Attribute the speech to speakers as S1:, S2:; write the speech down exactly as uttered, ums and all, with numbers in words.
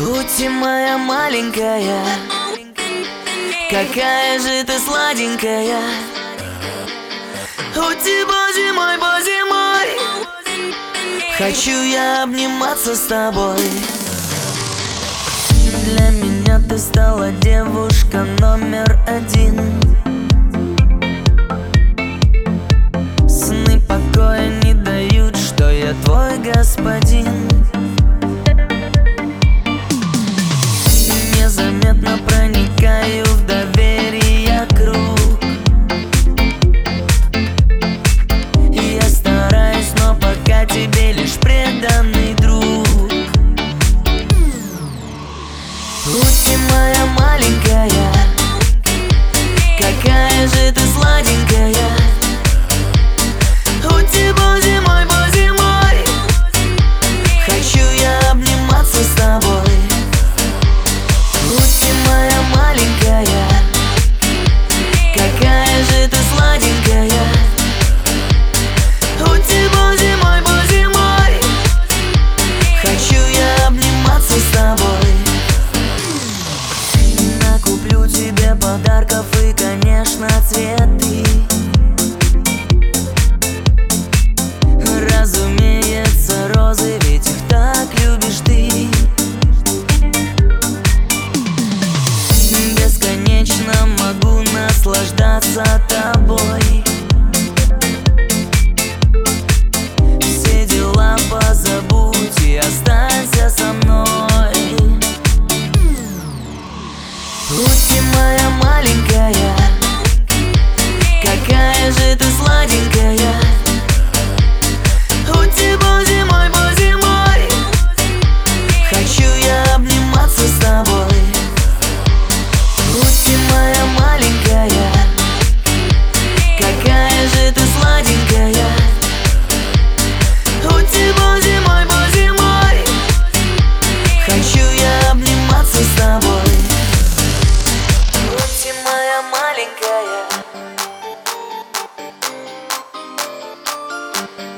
S1: Ути моя маленькая, какая же ты сладенькая. Ути, боже мой, боже мой, хочу я обниматься с тобой. Для меня ты стала девушка номер один. Сны покоя не дают, что я твой господин. Незаметно проникаю в доверие круг. Я стараюсь, но пока тебе лишь преданный друг. Ути моя маленькая, какая же ты сладенькая. Ути, боже мой, боже мой, хочу я обниматься с тобой. Ути моя маленькая, какая же ты сладенькая. Ути, боже мой, боже мой, хочу я обниматься с тобой. Накуплю тебе подарков и, конечно, цветы. Разумеется, розы, ведь их так любишь ты. Бесконечно могу наслаждаться тобой. Все дела позабудь и останься со мной. Ути моя маленькая, какая же ты сладенькая. Ути, боже мой, боже мой, хочу я обниматься с тобой. Ути моя маленькая, какая же ты сладенькая. Ути, боже мой, боже мой, хочу я обниматься с тобой. Ути моя маленькая.